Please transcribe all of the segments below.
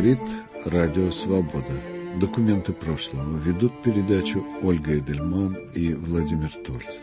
Говорит Радио Свобода. Документы прошлого. Ведут передачу Ольга Эдельман и Владимир Тольц.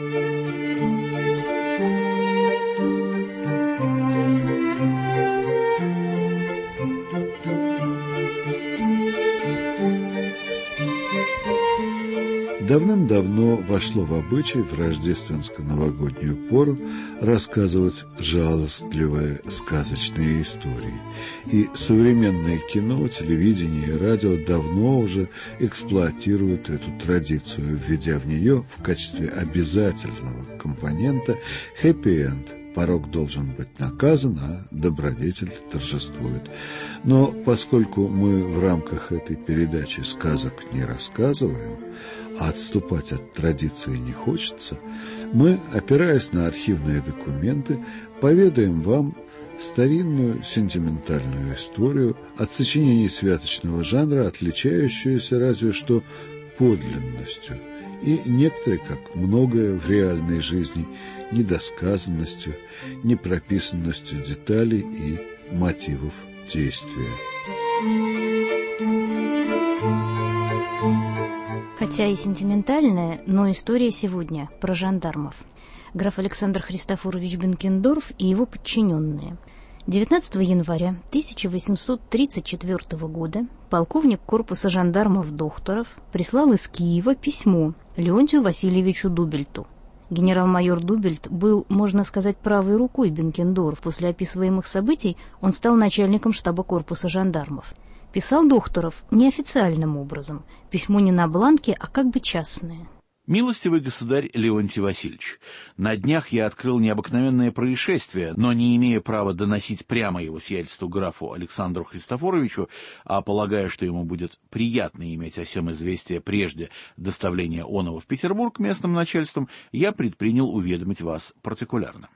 Давным-давно вошло в обычай в рождественско-новогоднюю пору рассказывать жалостливые сказочные истории. И современное кино, телевидение и радио давно уже эксплуатируют эту традицию, введя в нее в качестве обязательного компонента хэппи-энд. Порок должен быть наказан, а добродетель торжествует. Но поскольку мы в рамках этой передачи сказок не рассказываем, а отступать от традиции не хочется, мы, опираясь на архивные документы, поведаем вам старинную сентиментальную историю от сочинений святочного жанра, отличающуюся разве что подлинностью, и некоторые, как многое в реальной жизни, недосказанностью, непрописанностью деталей и мотивов действия. Хотя и сентиментальная, но история сегодня про жандармов. Граф Александр Христофорович Бенкендорф и его подчиненные. 19 января 1834 года полковник корпуса жандармов Дохторов прислал из Киева письмо Леонтию Васильевичу Дубельту. Генерал-майор Дубельт был, можно сказать, правой рукой Бенкендорф. После описываемых событий он стал начальником штаба корпуса жандармов. Писал Дохторов неофициальным образом. Письмо не на бланке, а как бы частное. «Милостивый государь Леонтий Васильевич, на днях я открыл необыкновенное происшествие, но не имея права доносить прямо его сиятельству графу Александру Христофоровичу, а полагая, что ему будет приятно иметь о сем известие прежде доставления оного в Петербург местным начальством, я предпринял уведомить вас партикулярно.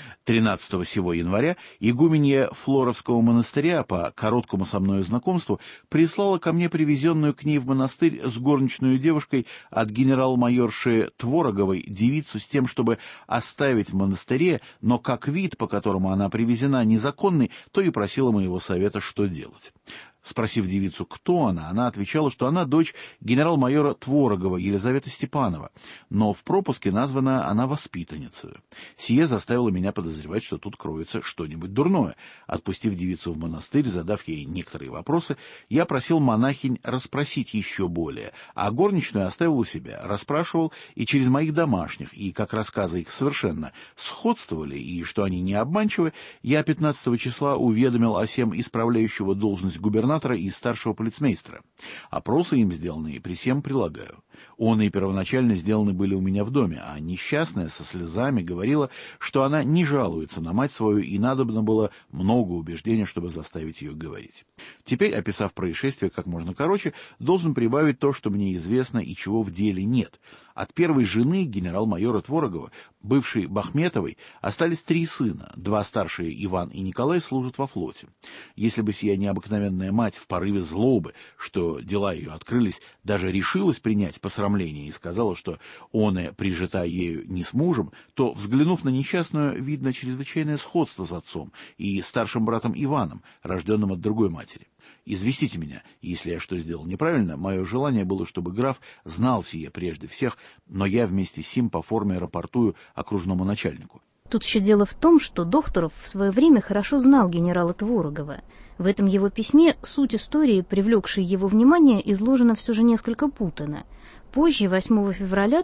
13 сего января игуменья Флоровского монастыря по короткому со мною знакомству прислала ко мне привезенную к ней в монастырь с горничной девушкой от генерал-майорши Твороговой девицу с тем, чтобы оставить в монастыре, но как вид, по которому она привезена, незаконный, то и просила моего совета, что делать. Спросив девицу, кто она отвечала, что она дочь генерал-майора Творогова Елизавета Степанова, но в пропуске названа она воспитанницей. Сие заставило меня подозревать, что тут кроется что-нибудь дурное. Отпустив девицу в монастырь, задав ей некоторые вопросы, я просил монахинь расспросить еще более, а горничную оставил у себя, расспрашивал и через моих домашних, и как рассказы их совершенно сходствовали, и что они не обманчивы, я 15 числа уведомил о сем исправляющего должность губернатора и старшего полицмейстера. Опросы им сделанные при сем прилагаю. Он и первоначально сделаны были у меня в доме, а несчастная со слезами говорила, что она не жалуется на мать свою, и надобно было много убеждения, чтобы заставить ее говорить. Теперь, описав происшествие как можно короче, должен прибавить то, что мне известно и чего в деле нет. От первой жены генерал-майора Творогова, бывшей Бахметовой, остались 3 сына. 2 старшие, Иван и Николай, служат во флоте. Если бы сия необыкновенная мать в порыве злобы, что дела ее открылись, даже решилась принять посрамление и сказала, что оная прижита ею не с мужем, то, взглянув на несчастную, видно чрезвычайное сходство с отцом и старшим братом Иваном, рожденным от другой матери. Известите меня, если я что сделал неправильно. Мое желание было, чтобы граф знал сие прежде всех, но я вместе с сим по форме рапортую окружному начальнику». Тут еще дело в том, что Дохторов в свое время хорошо знал генерала Творогова. В этом его письме суть истории, привлекшей его внимание, изложена все же несколько путано. Позже, 8 февраля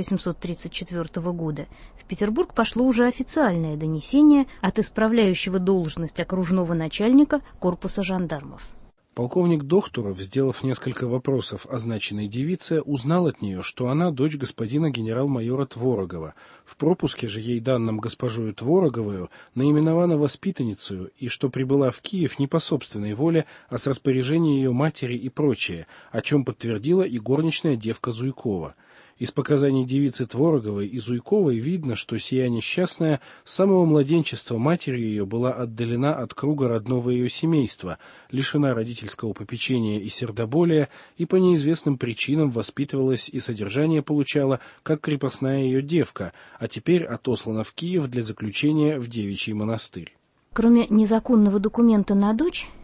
1834 года, в Петербург пошло уже официальное донесение от исправляющего должность окружного начальника корпуса жандармов. Полковник Дохторов, сделав несколько вопросов означенной девице, узнал от нее, что она дочь господина генерал-майора Творогова. В пропуске же ей данным госпожою Твороговою наименована воспитанницею, и что прибыла в Киев не по собственной воле, а с распоряжения ее матери и прочее, о чем подтвердила и горничная девка Зуйкова. Из показаний девицы Твороговой и Зуйковой видно, что сия несчастная с самого младенчества матерью ее была отдалена от круга родного ее семейства, лишена родительского попечения и сердоболия, и по неизвестным причинам воспитывалась и содержание получала, как крепостная ее девка, а теперь отослана в Киев для заключения в девичий монастырь. Кроме незаконного документа на дочь,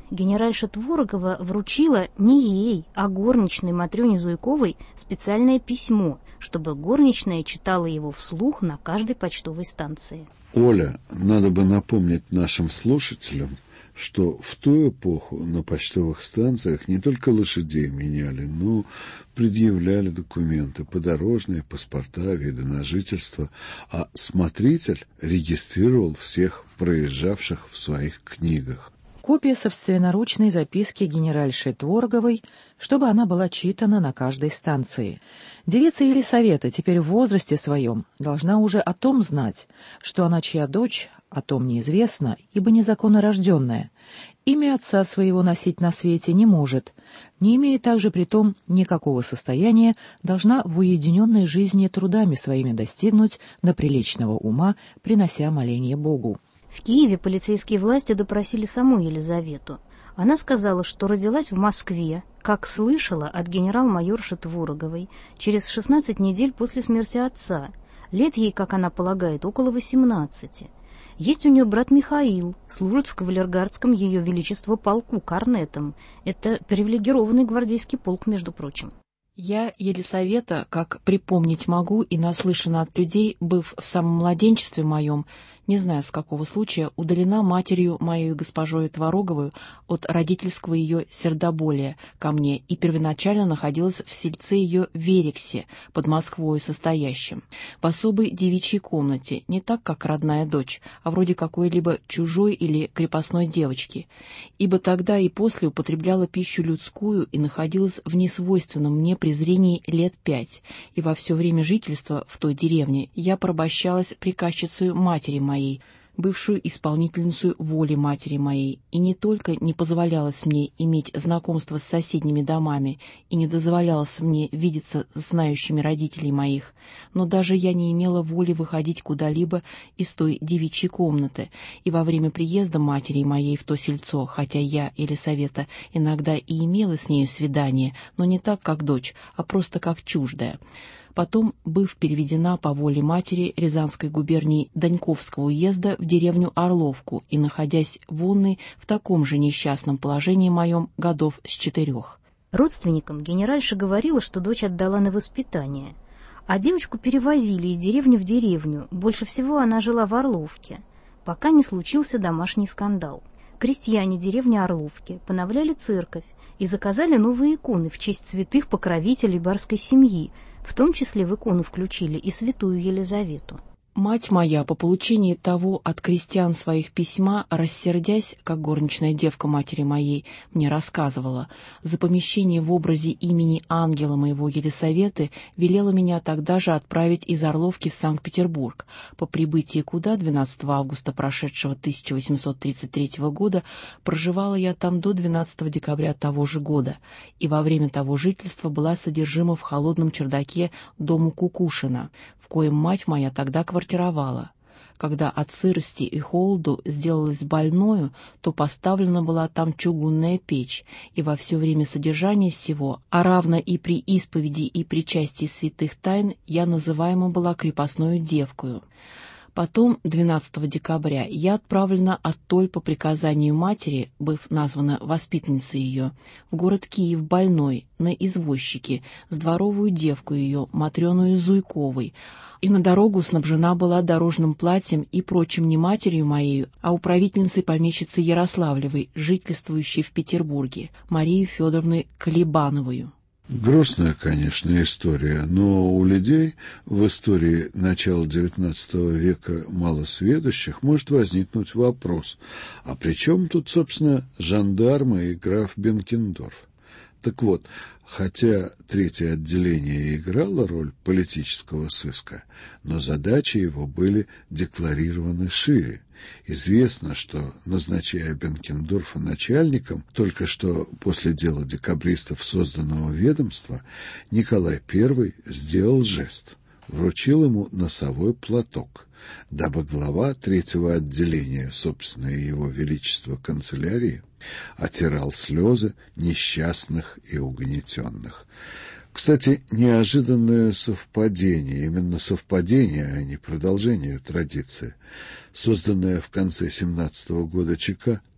генеральша Творогова вручила не ей, а горничной Матрёне Зуйковой специальное письмо, чтобы горничная читала его вслух на каждой почтовой станции. Оля, надо бы напомнить нашим слушателям, что в ту эпоху на почтовых станциях не только лошадей меняли, но предъявляли документы, подорожные, паспорта, виды на жительство, а смотритель регистрировал всех проезжавших в своих книгах. Копия собственноручной записки генеральши Твороговой, чтобы она была читана на каждой станции. Девица Елисавета теперь в возрасте своем должна уже о том знать, что она чья дочь, о том неизвестно, ибо незаконно рожденная. Имя отца своего носить на свете не может, не имея также при том никакого состояния, должна в уединенной жизни трудами своими достигнуть до приличного ума, принося моление Богу. В Киеве полицейские власти допросили саму Елизавету. Она сказала, что родилась в Москве, как слышала от генерал-майорши Твороговой, через 16 недель после смерти отца. Лет ей, как она полагает, около 18. Есть у нее брат Михаил, служит в кавалергардском Ее Величество полку корнетом. Это привилегированный гвардейский полк, между прочим. Я, Елисавета, как припомнить могу и наслышана от людей, быв в самом младенчестве моем, не знаю с какого случая, удалена матерью моей госпожою Твороговою от родительского ее сердоболия ко мне и первоначально находилась в сельце ее Верексе, под Москвою состоящем, в особой девичьей комнате, не так, как родная дочь, а вроде какой-либо чужой или крепостной девочки, ибо тогда и после употребляла пищу людскую и находилась в несвойственном мне презрении лет 5, и во все время жительства в той деревне я порабощалась приказчицей матери моей, бывшую исполнительницу воли матери моей, и не только не позволялось мне иметь знакомство с соседними домами и не дозволялось мне видеться с знающими родителей моих, но даже я не имела воли выходить куда-либо из той девичьей комнаты, и во время приезда матери моей в то сельцо, хотя я, Елисавета, иногда и имела с нею свидание, но не так, как дочь, а просто как чуждая. Потом, быв переведена по воле матери Рязанской губернии Даньковского уезда в деревню Орловку и находясь вонной в таком же несчастном положении моем годов с 4. Родственникам генеральша говорила, что дочь отдала на воспитание, а девочку перевозили из деревни в деревню. Больше всего она жила в Орловке, пока не случился домашний скандал. Крестьяне деревни Орловки поновляли церковь и заказали новые иконы в честь святых покровителей барской семьи, в том числе в икону включили и святую Елизавету. Мать моя по получении того от крестьян своих письма, рассердясь, как горничная девка матери моей, мне рассказывала, за помещение в образе имени ангела моего Елисаветы велела меня тогда же отправить из Орловки в Санкт-Петербург, по прибытии куда 12 августа прошедшего 1833 года проживала я там до 12 декабря того же года, и во время того жительства была содержима в холодном чердаке дому Кукушина, в коем мать моя тогда квартировала. Когда от сырости и холоду сделалась больною, то поставлена была там чугунная печь, и во все время содержания сего, а равно и при исповеди и причастии святых тайн, я называема была крепостною девкою. Потом, 12 декабря, я отправлена оттоль по приказанию матери, быв названа воспитанницей ее, в город Киев больной, на извозчике, с дворовую девку ее, Матрёною Зуйковой, и на дорогу снабжена была дорожным платьем и прочим не матерью моею, а управительницей помещицы Ярославлевой, жительствующей в Петербурге, Марию Федоровной Колебановою. Грустная, конечно, история, но у людей в истории начала XIX века малосведущих может возникнуть вопрос, а при чем тут, собственно, жандармы и граф Бенкендорф? Так вот, хотя третье отделение играло роль политического сыска, но задачи его были декларированы шире. Известно, что, назначая Бенкендорфа начальником только что после дела декабристов созданного ведомства, Николай I сделал жест, вручил ему носовой платок, дабы глава третьего отделения, собственно, Его Величества канцелярии, отирал слезы несчастных и угнетенных. Кстати, неожиданное совпадение, именно совпадение, а не продолжение традиции. Созданная в конце 17-го года ЧК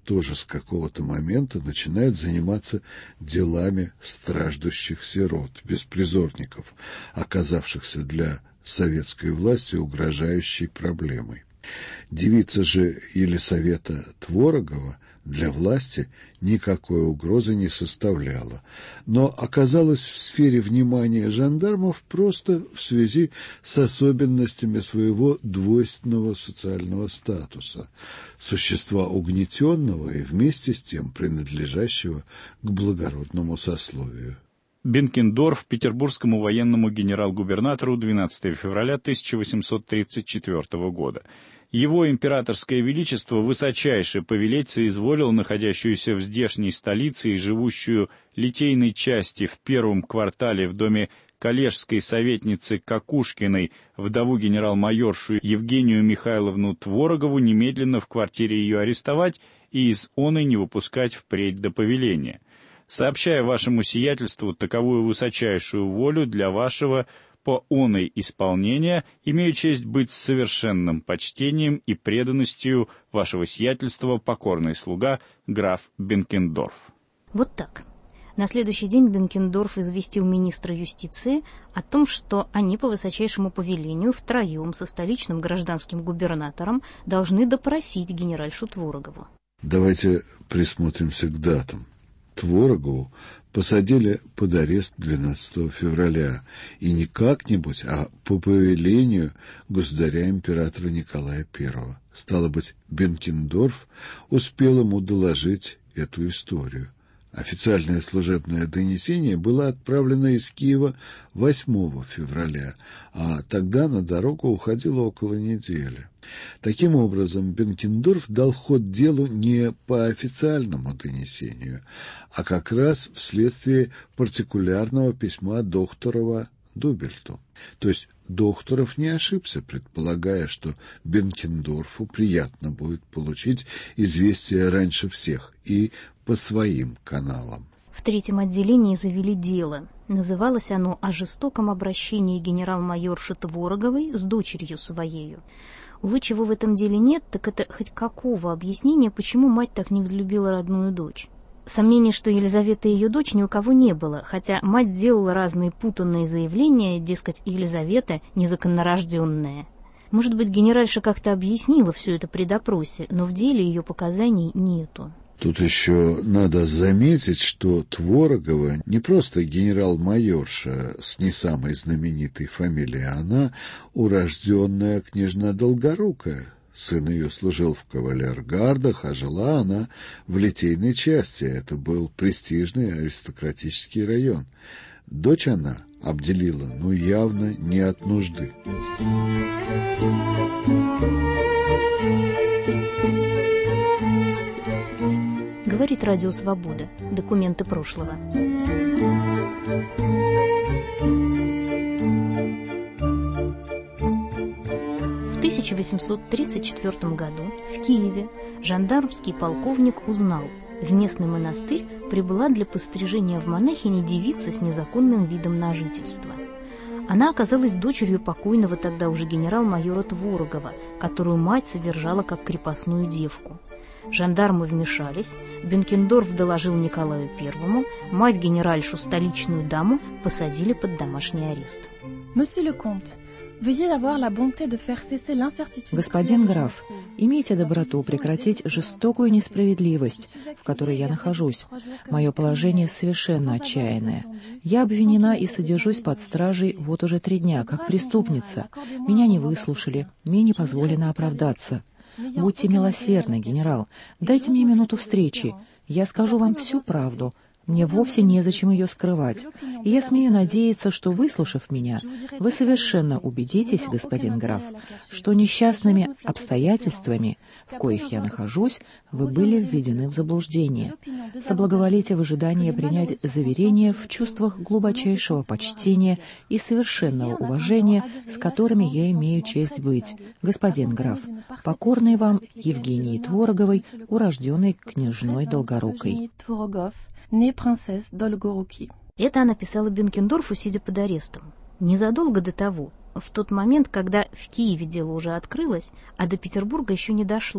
тоже с какого-то момента начинает заниматься делами страждущих сирот, беспризорников, оказавшихся для советской власти угрожающей проблемой. Девица же Елисавета Творогова для власти никакой угрозы не составляла, но оказалась в сфере внимания жандармов просто в связи с особенностями своего двойственного социального статуса, существа угнетенного и вместе с тем принадлежащего к благородному сословию. Бенкендорф петербургскому военному генерал-губернатору 12 февраля 1834 года. Его императорское величество высочайше повелеть соизволил находящуюся в здешней столице и живущую литейной части в первом квартале в доме коллежской советницы Кокушкиной вдову генерал-майоршу Евгению Михайловну Творогову немедленно в квартире ее арестовать и из оной не выпускать впредь до повеления. Сообщая вашему сиятельству таковую высочайшую волю для вашего по оной исполнения, имею честь быть с совершенным почтением и преданностью вашего сиятельства покорный слуга граф Бенкендорф. Вот так. На следующий день Бенкендорф известил министра юстиции о том, что они по высочайшему повелению втроем со столичным гражданским губернатором должны допросить генеральшу Творогову. Давайте присмотримся к датам. Творогову посадили под арест 12 февраля, и не как-нибудь, а по повелению государя-императора Николая I. Стало быть, Бенкендорф успел ему доложить эту историю. Официальное служебное донесение было отправлено из Киева 8 февраля, а тогда на дорогу уходило около недели. Таким образом, Бенкендорф дал ход делу не по официальному донесению, а как раз вследствие партикулярного письма Дохторова Дубельту. То есть Дохторов не ошибся, предполагая, что Бенкендорфу приятно будет получить известие раньше всех и по своим каналам. В третьем отделении завели дело. Называлось оно «О жестоком обращении генерал-майорши Твороговой с дочерью своею». Увы, чего в этом деле нет, так это хоть какого объяснения, почему мать так не взлюбила родную дочь. Сомнений, что Елизавета ее дочь, ни у кого не было, хотя мать делала разные путанные заявления, дескать, Елизавета незаконнорожденная. Может быть, генеральша как-то объяснила все это при допросе, но в деле ее показаний нету. Тут еще надо заметить, что Творогова не просто генерал-майорша с не самой знаменитой фамилией, она урожденная княжна Долгорукая. Сын ее служил в кавалергардах, а жила она в литейной части. Это был престижный аристократический район. Дочь она обделила, но явно не от нужды. Говорит Радио Свобода. Документы прошлого. В 1834 году в Киеве жандармский полковник узнал, в местный монастырь прибыла для пострижения в монахини девица с незаконным видом на жительство. Она оказалась дочерью покойного тогда уже генерал-майора Творогова, которую мать содержала как крепостную девку. Жандармы вмешались, Бенкендорф доложил Николаю I, мать-генеральшу столичную даму посадили под домашний арест. Господин граф, имейте доброту прекратить жестокую несправедливость, в которой я нахожусь. Мое положение совершенно отчаянное. Я обвинена и содержусь под стражей вот уже 3 дня, как преступница. Меня не выслушали, мне не позволено оправдаться. Будьте милосердны, генерал, дайте мне минуту встречи. Я скажу вам всю правду. Мне вовсе незачем ее скрывать. И я смею надеяться, что, выслушав меня, вы совершенно убедитесь, господин граф, что несчастными обстоятельствами, в коих я нахожусь, вы были введены в заблуждение. Соблаговолите в ожидании принять заверения в чувствах глубочайшего почтения и совершенного уважения, с которыми я имею честь быть, господин граф, покорный вам Евгении Твороговой, урожденной княжной Долгорукой. Это она писала Бенкендорфу, сидя под арестом. Незадолго до того, в тот момент, когда в Киеве дело уже открылось, а до Петербурга еще не дошло,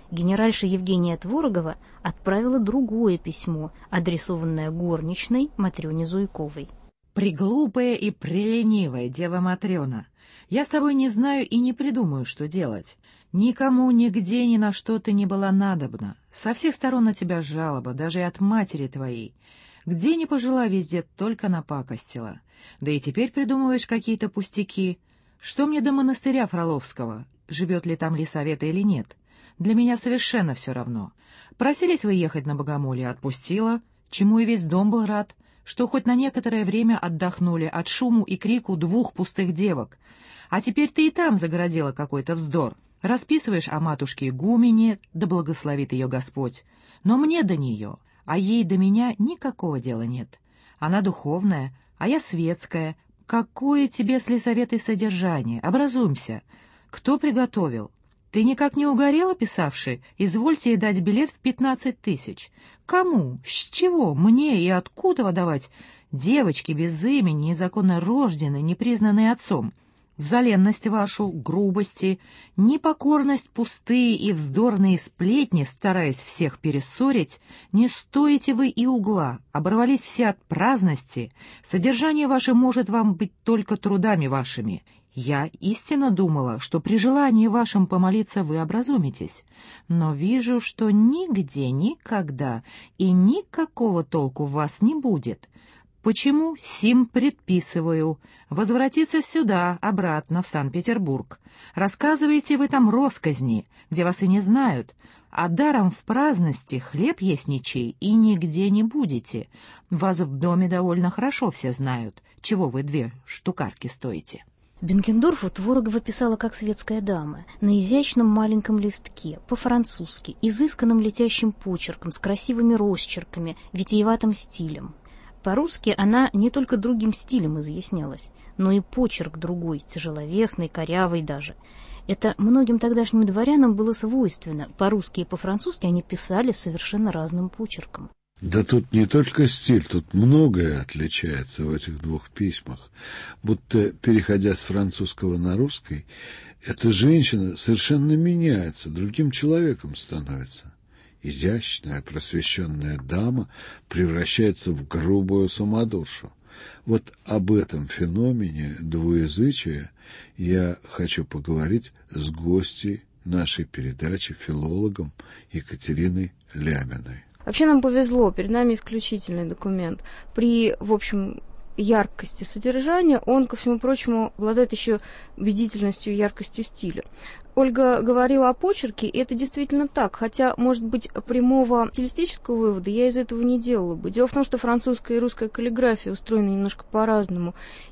генеральша Евгения Творогова отправила другое письмо, адресованное горничной Матрёне Зуйковой. «Приглупая и преленивая дева Матрена, я с тобой не знаю и не придумаю, что делать. Никому, нигде, ни на что ты не была надобна. Со всех сторон на тебя жалоба, даже и от матери твоей. Где ни пожила, везде только напакостила. Да и теперь придумываешь какие-то пустяки. Что мне до монастыря Фроловского? Живет ли там Лисавета или нет? Для меня совершенно все равно. Просились вы ехать на богомолье, отпустила, чему и весь дом был рад, что хоть на некоторое время отдохнули от шуму и крику двух пустых девок. А теперь ты и там загородила какой-то вздор. Расписываешь о матушке игумене, да благословит ее Господь. Но мне до нее, а ей до меня никакого дела нет. Она духовная, а я светская. Какое тебе с Лисаветой содержание? Образуемся. Кто приготовил? Ты никак не угорела, писавший? Извольте ей дать билет в 15 тысяч. Кому? С чего? Мне и откуда выдавать? Девочки без имени, незаконно рожденные, непризнанные отцом. За ленность вашу, грубости, непокорность, пустые и вздорные сплетни, стараясь всех перессорить, не стоите вы и угла, оборвались все от праздности, содержание ваше может вам быть только трудами вашими. Я истинно думала, что при желании вашем помолиться вы образумитесь, но вижу, что нигде, никогда и никакого толку в вас не будет. Почему сим предписываю возвратиться сюда, обратно, в Санкт-Петербург? Рассказываете вы там россказни, где вас и не знают, а даром в праздности хлеб есть ничей и нигде не будете. Вас в доме довольно хорошо все знают, чего вы 2 штукарки стоите». Бенкендорфу Творогова писала как светская дама, на изящном маленьком листке, по-французски, изысканным летящим почерком, с красивыми росчерками, витиеватым стилем. По-русски она не только другим стилем изъяснялась, но и почерк другой, тяжеловесный, корявый даже. Это многим тогдашним дворянам было свойственно. По-русски и по-французски они писали совершенно разным почерком. Да тут не только стиль, тут многое отличается в этих 2 письмах. Будто, переходя с французского на русский, эта женщина совершенно меняется, другим человеком становится. Изящная, просвещенная дама превращается в грубую самодушу. Вот об этом феномене двуязычия я хочу поговорить с гостьей нашей передачи, филологом Екатериной Ляминой. Вообще нам повезло, перед нами исключительный документ. При, в общем, яркости содержания он, ко всему прочему, обладает еще убедительностью и яркостью стиля. Ольга говорила о почерке, и это действительно так, хотя, может быть, прямого стилистического вывода я из этого не делала бы. Дело в том, что французская и русская каллиграфия устроены немножко по-разному,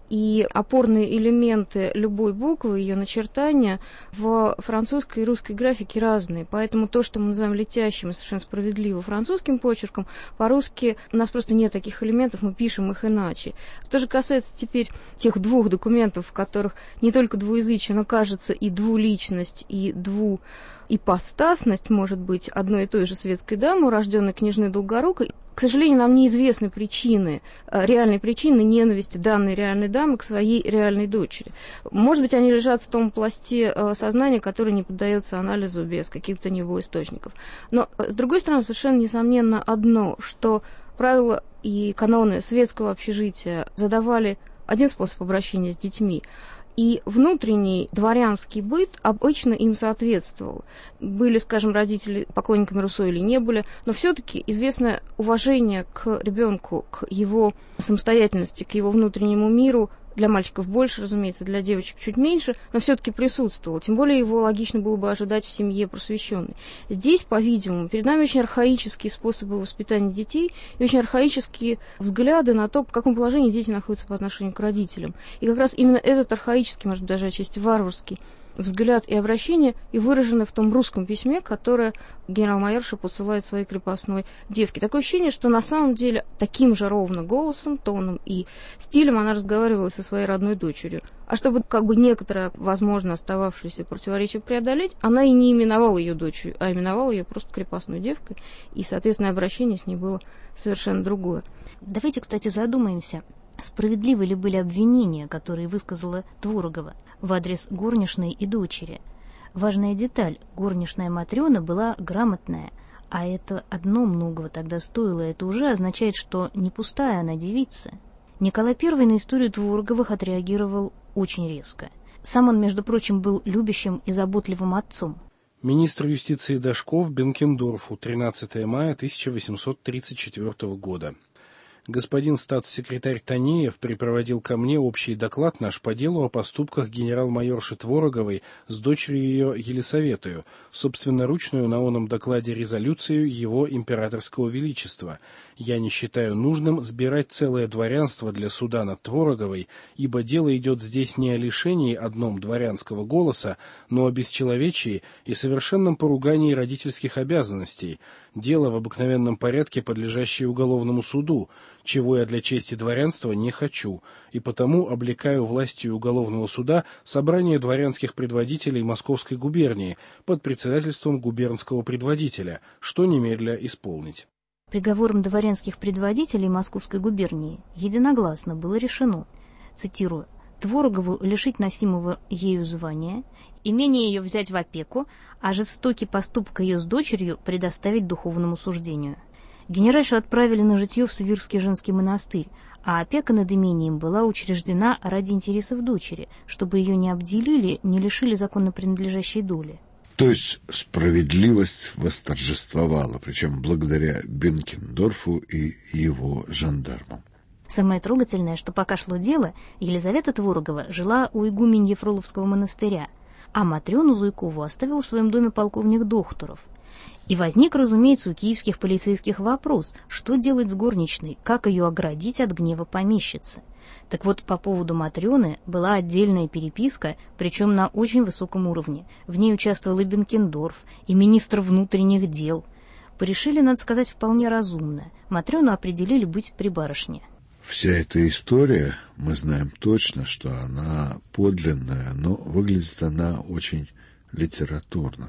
и опорные элементы любой буквы, ее начертания в французской и русской графике разные, поэтому то, что мы называем летящим и совершенно справедливо французским почерком, по-русски у нас просто нет таких элементов, мы пишем их иначе. Что же касается теперь тех 2 документов, в которых не только двуязычие, но, кажется, и двуличность, и двуипостасность может быть одной и той же светской дамы, урожденной княжны Долгорукой. К сожалению, нам неизвестны причины, реальные причины ненависти данной реальной дамы к своей реальной дочери. Может быть, они лежат в том пласте сознания, который не поддается анализу без каких-то ни было источников. Но, с другой стороны, совершенно несомненно одно, что правила и каноны светского общежития задавали один способ обращения с детьми, и внутренний дворянский быт обычно им соответствовал. Были, скажем, родители поклонниками Руссо или не были, но все-таки известное уважение к ребенку, к его самостоятельности, к его внутреннему миру, для мальчиков больше, разумеется, для девочек чуть меньше, но все-таки присутствовало. Тем более его логично было бы ожидать в семье просвещенной. Здесь, по-видимому, перед нами очень архаические способы воспитания детей и очень архаические взгляды на то, в каком положении дети находятся по отношению к родителям. И как раз именно этот архаический, может быть, даже отчасти варварский взгляд и обращение и выражены в том русском письме, которое генерал-майорша посылает своей крепостной девке. Такое ощущение, что на самом деле таким же ровно голосом, тоном и стилем она разговаривала со своей родной дочерью. А чтобы некоторое, возможно, остававшееся противоречие преодолеть, она и не именовала ее дочерью, а именовала ее просто крепостной девкой, и, соответственно, обращение с ней было совершенно другое. Давайте, кстати, задумаемся, справедливы ли были обвинения, которые высказала Творогова в адрес горничной и дочери. важная деталь. Горничная Матрена была грамотная, а это одно многого тогда стоило. Это уже означает, что не пустая она девица. Николай I на историю Твороговых отреагировал очень резко. Сам он, между прочим, был любящим и заботливым отцом. Министр юстиции Дашков Бенкендорфу, 13 мая 1834 года. Господин статс-секретарь Танеев припроводил ко мне общий доклад наш по делу о поступках генерал-майорши Твороговой с дочерью ее Елисаветою, собственноручную на оном докладе резолюцию его императорского величества. Я не считаю нужным сбирать целое дворянство для суда над Твороговой, ибо дело идет здесь не о лишении одном дворянского голоса, но о бесчеловечии и совершенном поругании родительских обязанностей, дело в обыкновенном порядке, подлежащее уголовному суду, чего я для чести дворянства не хочу, и потому облекаю властью уголовного суда собрание дворянских предводителей Московской губернии под председательством губернского предводителя, что немедля исполнить. Приговором дворянских предводителей Московской губернии единогласно было решено, цитирую, Творогову лишить носимого ею звания, имение ее взять в опеку, а жестокий поступок ее с дочерью предоставить духовному суждению. Генеральшу отправили на житье в Свирский женский монастырь, а опека над имением была учреждена ради интересов дочери, чтобы ее не обделили, не лишили законно принадлежащей доли. То есть справедливость восторжествовала, причем благодаря Бенкендорфу и его жандармам. Самое трогательное, что пока шло дело, Елизавета Творогова жила у игуменьи Фроловского монастыря, а Матрену Зуйкову оставил в своем доме полковник Дохтуров. И возник, разумеется, у киевских полицейских вопрос, что делать с горничной, как ее оградить от гнева помещицы. Так вот, по поводу Матрены была отдельная переписка, причем на очень высоком уровне. В ней участвовал и Бенкендорф, и министр внутренних дел. Порешили, надо сказать, вполне разумно. Матрену определили быть при барышне. Вся эта история, мы знаем точно, что она подлинная, но выглядит она очень литературно.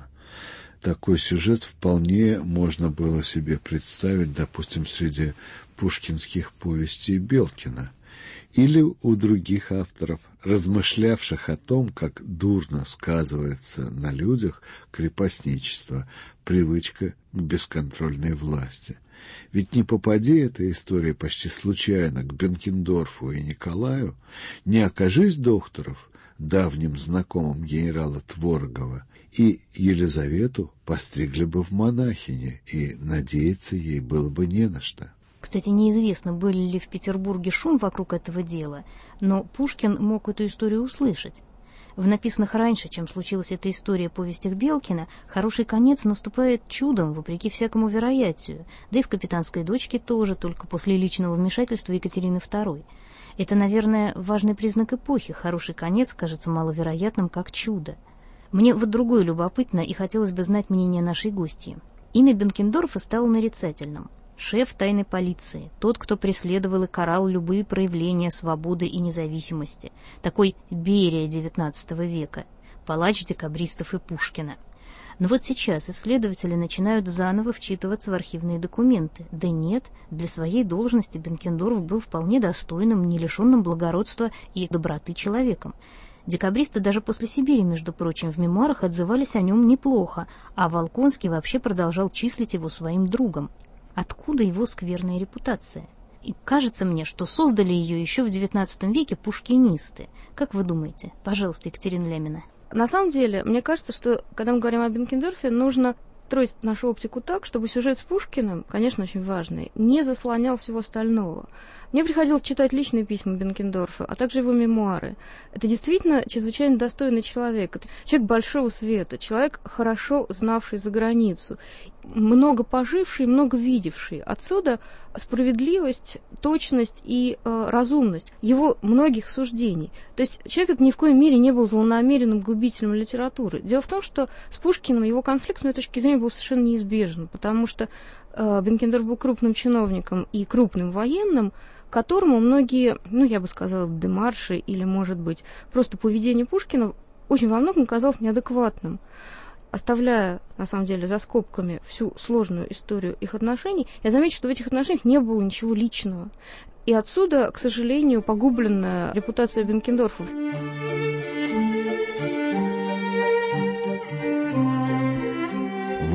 Такой сюжет вполне можно было себе представить, допустим, среди пушкинских повестей Белкина или у других авторов, размышлявших о том, как дурно сказывается на людях крепостничество, привычка к бесконтрольной власти. Ведь не попади эта история почти случайно к Бенкендорфу и Николаю, не окажись Дохтуров давним знакомым генерала Творогова, и Елизавету постригли бы в монахини, и надеяться ей было бы не на что. Кстати, неизвестно, был ли в Петербурге шум вокруг этого дела, но Пушкин мог эту историю услышать. В написанных раньше, чем случилась эта история, повестях Белкина, хороший конец наступает чудом, вопреки всякому вероятию, да и в «Капитанской дочке» тоже, только после личного вмешательства Екатерины II. Это, наверное, важный признак эпохи. Хороший конец кажется маловероятным, как чудо. Мне вот другое любопытно, и хотелось бы знать мнение нашей гостьи. Имя Бенкендорфа стало нарицательным. Шеф тайной полиции, тот, кто преследовал и карал любые проявления свободы и независимости. Такой Берия XIX века, палач декабристов и Пушкина. Но вот сейчас исследователи начинают заново вчитываться в архивные документы. Да нет, для своей должности Бенкендорф был вполне достойным, не лишенным благородства и доброты человеком. Декабристы даже после Сибири, между прочим, в мемуарах отзывались о нем неплохо, а Волконский вообще продолжал числить его своим другом. Откуда его скверная репутация? И кажется мне, что создали ее еще в XIX веке пушкинисты. Как вы думаете? Пожалуйста, Екатерина Лямина. На самом деле, мне кажется, что когда мы говорим о Бенкендорфе, нужно строить нашу оптику так, чтобы сюжет с Пушкиным, конечно, очень важный, не заслонял всего остального. Мне приходилось читать личные письма Бенкендорфа, а также его мемуары. Это действительно чрезвычайно достойный человек. Это человек большого света, человек, хорошо знавший за границу, много поживший, много видевший. Отсюда справедливость, точность и разумность его многих суждений. То есть человек этот ни в коем мере не был злонамеренным губителем литературы. Дело в том, что с Пушкиным его конфликт, с моей точки зрения, был совершенно неизбежен, потому что Бенкендорф был крупным чиновником и крупным военным, которому многие, я бы сказала, демарши или, может быть, просто поведение Пушкина очень во многом казалось неадекватным. Оставляя, на самом деле, за скобками всю сложную историю их отношений, я замечу, что в этих отношениях не было ничего личного. И отсюда, к сожалению, погубленная репутация Бенкендорфа.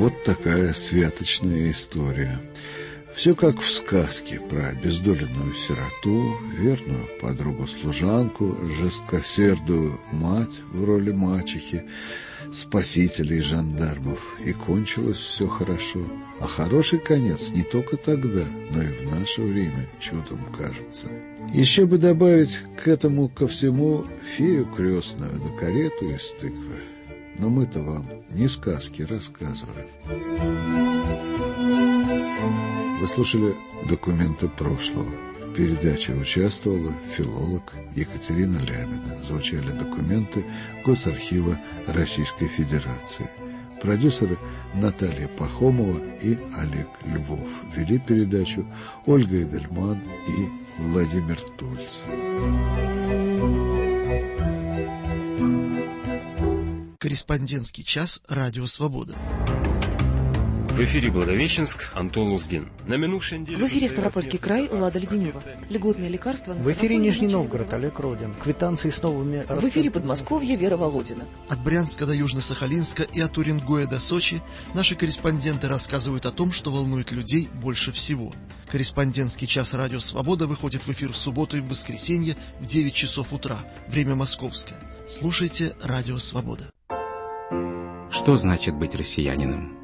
Вот такая святочная история. Все как в сказке про обездоленную сироту, верную подругу-служанку, жесткосердую мать в роли мачехи, спасителей жандармов. И кончилось все хорошо. А хороший конец не только тогда, но и в наше время чудом кажется. Еще бы добавить к этому ко всему фею крестную да карету из тыквы. Но мы-то вам не сказки рассказываем. Вы слушали «Документы прошлого». В передаче участвовала филолог Екатерина Лямина. Звучали документы Госархива Российской Федерации. Продюсеры Наталья Пахомова и Олег Львов. Вели передачу Ольга Эдельман и Владимир Тульц. Корреспондентский час «Радио Свобода». В эфире Благовещенск, Антон Лузгин. На минувшей неделе... В эфире Ставропольский край, Лада Леденева. Льготные лекарства... В эфире Нижний Новгород, Олег Родин. Квитанции с новыми... В эфире Подмосковье, Вера Володина. От Брянска до Южно-Сахалинска и от Уренгоя до Сочи наши корреспонденты рассказывают о том, что волнует людей больше всего. Корреспондентский час «Радио Свобода» выходит в эфир в субботу и в воскресенье в 9 часов утра. Время московское. Слушайте «Радио Свобода». Что значит быть россиянином?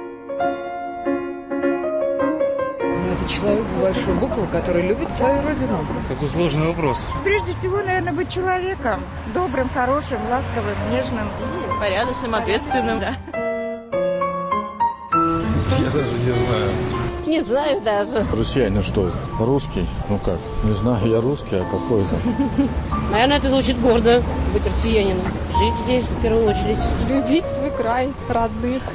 Это человек с большой буквы, который любит свою родину. Какой сложный вопрос. Прежде всего, наверное, быть человеком. Добрым, хорошим, ласковым, нежным. И порядочным, ответственным. Да. Я даже не знаю. Не знаю даже. Россиянин что? Русский? Ну как? Не знаю, я русский, а какой это? Наверное, это звучит гордо, быть россиянином. Жить здесь в первую очередь. Любить свой край, родных.